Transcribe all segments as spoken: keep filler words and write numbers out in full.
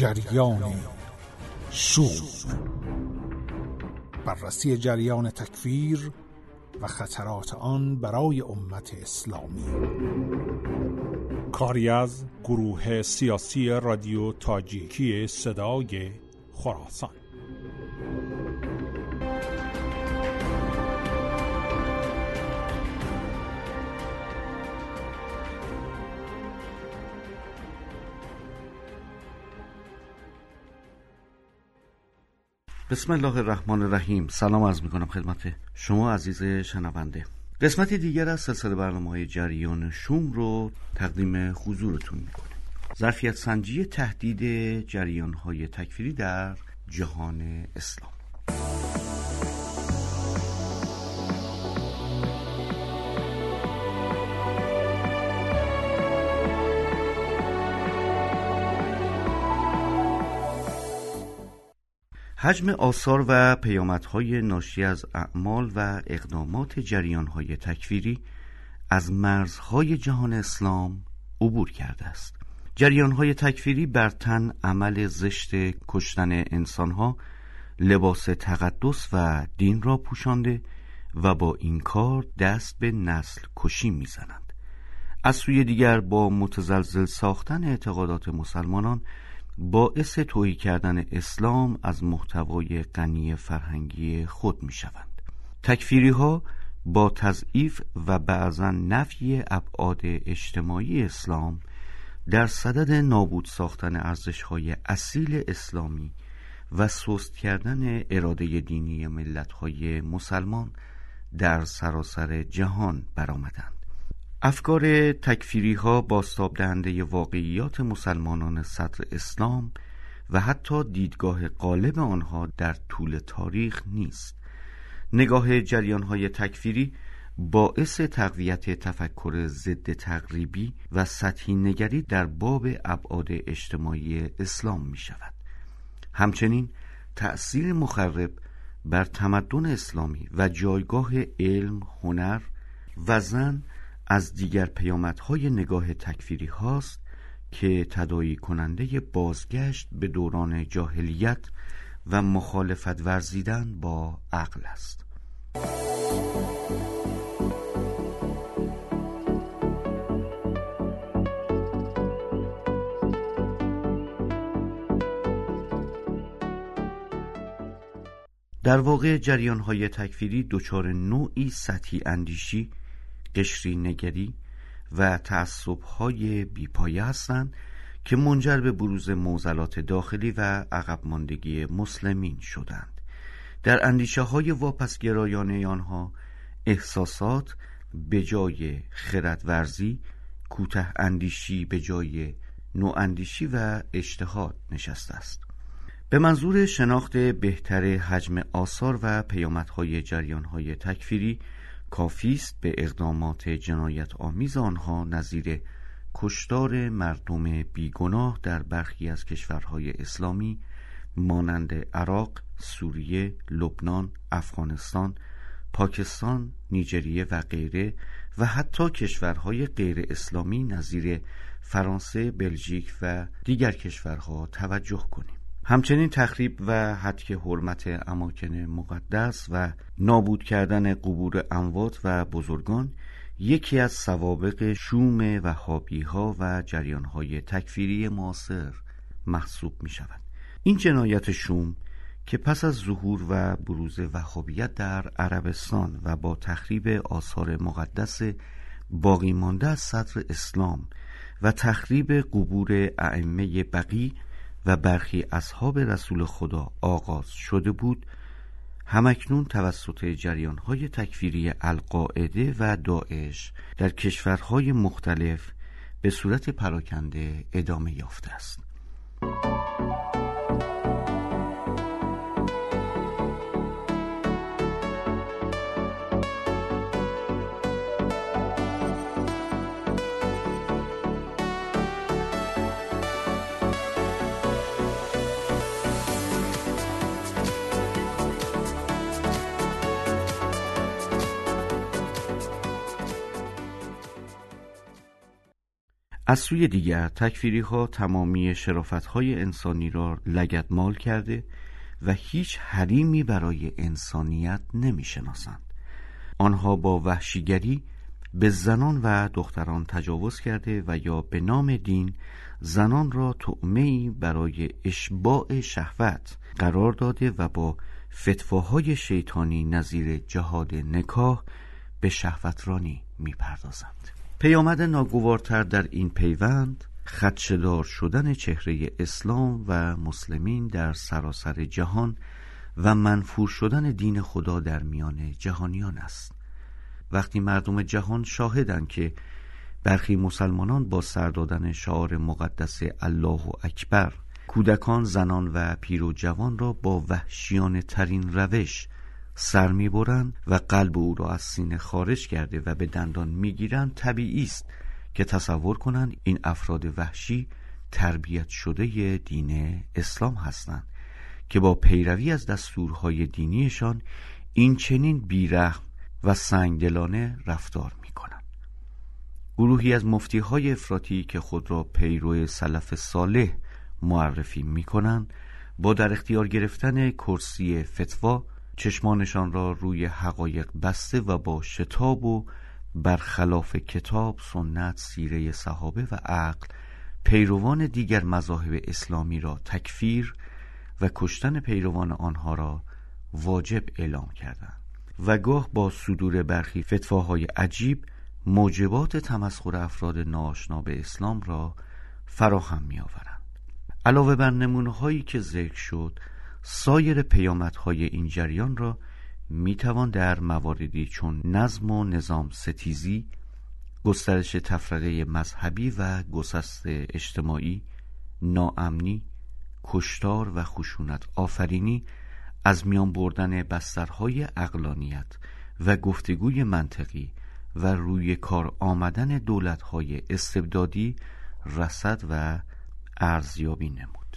جریان شوم، بررسی جریان تکفیر و خطرات آن برای امت اسلامی. کاری از گروه سیاسی رادیو تاجیکی صدای خراسان. بسم الله الرحمن الرحیم. سلام عرض میکنم خدمت شما عزیز شنونده. قسمت دیگر از سلسله برنامه‌های جریان شوم رو تقدیم حضورتون میکنم. ظرفیت سنجی تهدید جریان‌های تکفیری در جهان اسلام. حجم آثار و پیامدهای ناشی از اعمال و اقدامات جریان‌های تکفیری از مرزهای جهان اسلام عبور کرده است. جریان‌های تکفیری بر تن عمل زشت کشتن انسان‌ها، لباس تقدس و دین را پوشانده و با این کار دست به نسل کشی می‌زنند. از سوی دیگر با متزلزل ساختن اعتقادات مسلمانان باعث تهی کردن اسلام از محتوای غنی فرهنگی خود می شوند. تکفیری ها با تضعیف و بعضاً نفی ابعاد اجتماعی اسلام در صدد نابود ساختن ارزش های اصیل اسلامی و سست کردن اراده دینی ملت های مسلمان در سراسر جهان برآمدند. افکار تکفیری ها بازتاب دهنده واقعیات مسلمانان صدر اسلام و حتی دیدگاه غالب آنها در طول تاریخ نیست. نگاه جریان های تکفیری باعث تقویت تفکر ضد تقریبی و سطحی نگری در باب ابعاد اجتماعی اسلام می شود. همچنین تأثیر مخرب بر تمدن اسلامی و جایگاه علم، هنر و زن از دیگر پیامدهای نگاه تکفیری هاست که تداعی کننده بازگشت به دوران جاهلیت و مخالفت ورزیدن با عقل است. در واقع جریان‌های تکفیری دچار نوعی سطحی اندیشی، قشری نگری و تعصب‌های بی‌پایه هستند که منجر به بروز معضلات داخلی و عقب ماندگی مسلمین شدند. در اندیشه‌های واپسگرایانه آنها احساسات به جای خردورزی، کوته اندیشی به جای نواندیشی و اجتهاد نشسته است. به منظور شناخت بهتر حجم آثار و پیامدهای جریان‌های تکفیری کافی است به اقدامات جنایت آمیز آنها نظیر کشتار مردم بیگناه در برخی از کشورهای اسلامی مانند عراق، سوریه، لبنان، افغانستان، پاکستان، نیجریه و غیره و حتی کشورهای غیر اسلامی نظیر فرانسه، بلژیک و دیگر کشورها توجه کنیم. همچنین تخریب و هتک حرمت اماکن مقدس و نابود کردن قبور اموات و بزرگان یکی از سوابق شوم وهابی‌ها و جریان‌های تکفیری معاصر محسوب می‌شود. این جنایت شوم که پس از ظهور و بروز وهابیت در عربستان و با تخریب آثار مقدس باقی مانده از صدر اسلام و تخریب قبور ائمه بقی و برخی اصحاب رسول خدا آغاز شده بود، همکنون توسط جریان‌های تکفیری القاعده و داعش در کشورهای مختلف به صورت پراکنده ادامه یافته است. از سوی دیگر تکفیری ها تمامی شرافت های انسانی را لگدمال کرده و هیچ حریمی برای انسانیت نمی شناسند. آنها با وحشیگری به زنان و دختران تجاوز کرده و یا به نام دین زنان را طعمه‌ای برای اشباع شهوت قرار داده و با فتواهای شیطانی نظیر جهاد نکاح به شهوترانی می پردازند. پیامد ناگوارتر در این پیوند خدشه‌دار شدن چهره اسلام و مسلمین در سراسر جهان و منفور شدن دین خدا در میان جهانیان است. وقتی مردم جهان شاهدند که برخی مسلمانان با سر دادن شعار مقدس الله اکبر کودکان، زنان و پیر و جوان را با وحشیانه ترین روش سر می‌برند و قلب او را از سینه خارج کرده و به دندان می‌گیرند، طبیعی است که تصور کنند این افراد وحشی تربیت شده دین اسلام هستند که با پیروی از دستورهای دینیشان این چنین بیرحم و سنگدلانه رفتار می‌کنند. گروهی از مفتی‌های افراطی که خود را پیرو سلف صالح معرفی می‌کنند با در اختیار گرفتن کرسی فتوا چشمانشان را روی حقایق بسته و با شتاب و برخلاف کتاب، سنت، سیره صحابه و عقل پیروان دیگر مذاهب اسلامی را تکفیر و کشتن پیروان آنها را واجب اعلام کردند و گاه با صدور برخی فتواهای عجیب موجبات تمسخر افراد ناآشنا به اسلام را فراهم می آورند. علاوه بر نمونه‌هایی که ذکر شد، سایر پیامدهای این جریان را می توان در مواردی چون نظم و نظام ستیزی، گسترش تفرقه مذهبی و گسست اجتماعی، ناامنی، کشتار و خشونت آفرینی، از میان بردن بسترهای عقلانیت و گفتگوی منطقی و روی کار آمدن دولت‌های استبدادی رصد و ارزیابی نمود.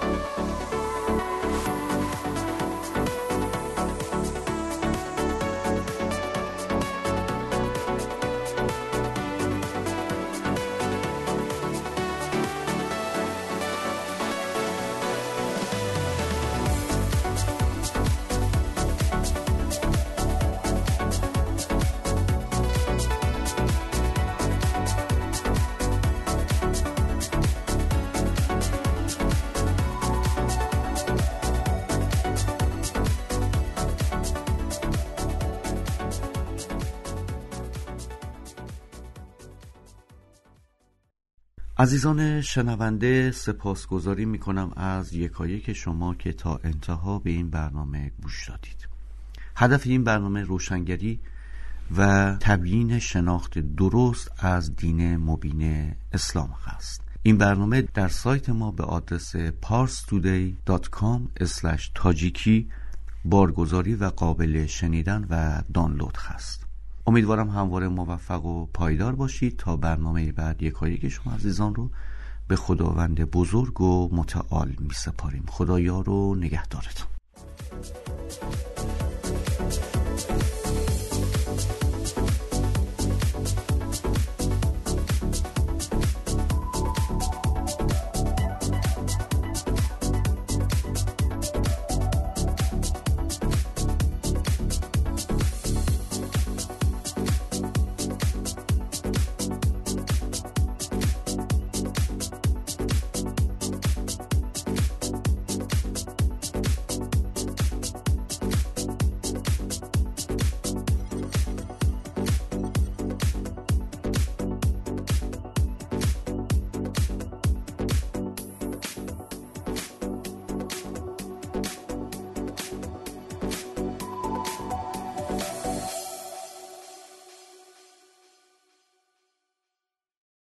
عزیزان شنونده، سپاسگزاری میکنم از یکایک شما که تا انتها به این برنامه گوش دادید. هدف این برنامه روشنگری و تبیین شناخت درست از دین مبین اسلام است. این برنامه در سایت ما به آدرس پارس تودی دات کام اسلش تاجیکی بارگذاری و قابل شنیدن و دانلود است. امیدوارم همواره موفق و پایدار باشید. تا برنامه بعد یکایک شما عزیزان رو به خداوند بزرگ و متعال می سپاریم. خدایا رو نگهدارتون.